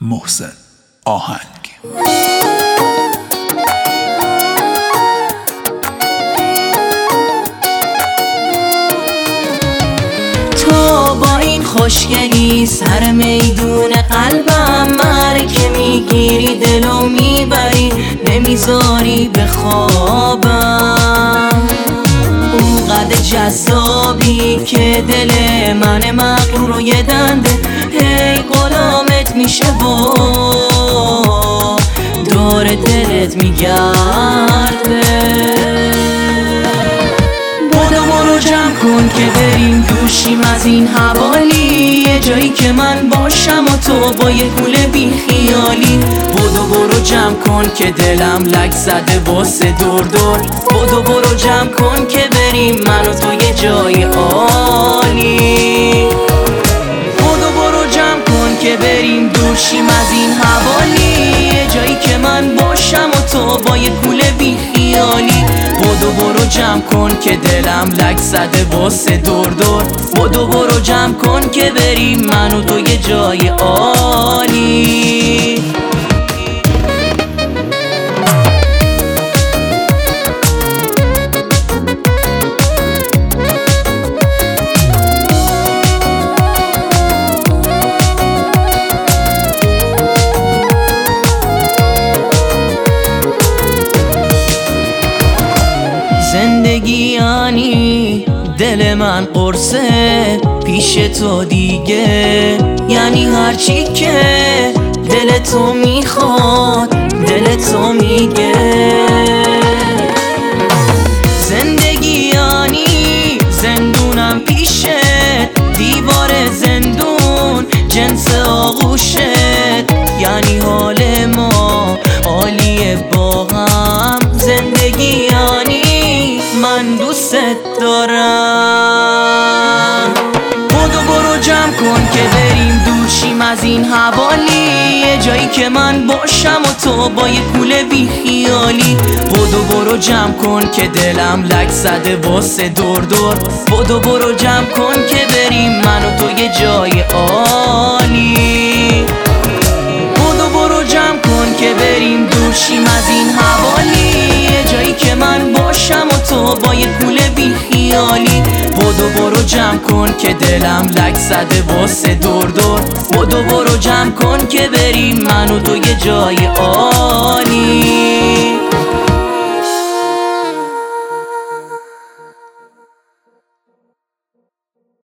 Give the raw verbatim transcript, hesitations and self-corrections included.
محسن آهنگ. تو با این خوشگلی سر میدون قلبم مرکه میگیری، دلو میبری نمیذاری به خوابم. اون قد جذابی که دل من مغرور و یه دنده هی غلامت میشه و دور دلت میگرده. بدو برو جمع کن که بریم دوشیم از این حوالی، یه جایی که من باشم و تو با یه کوله بی خیالی. بدو برو جمع کن که دلم لک زده واسه دور دور. بدو برو جمع کن که بریم من و تو یه جای عالی. بدو برو جمع کن که بریم دوشیم از این حوالی، یه جایی که من باشم و تو با یه کوله بی خیالی. بدو برو جمع کن که دلم لک زده واسه دور دور. بدو برو جمع کن که بریم من و تو یه جای عالی. زندگی یعنی دل من قرصه پیش تو دیگه، یعنی هرچی که دل تو میخواد دل تو میگه. زندگی یعنی زندونم پیشت، دیوار زندون جنس آغوشت، یعنی حال ما عالیه با هم. زندگی یعنی من دوست دارم. بدو برو جمع کن که بریم دوشیم از این حوالی، یه جایی که من باشم و تو با یه کوله بی خیالی. بدو برو جمع کن که دلم لک زده واسه دور دور. بدو برو جمع کن که بریم من و تو یه جای عالی. بدو برو جمع کن که بریم دوشیم از این حوالی، یه جایی که من باشم و تو با یه کوله بی خیالی. بدو برو جمع کن که دلم لک زده واسه دور دور. بدو برو جمع کن که بریم من و تو یه جای عالی.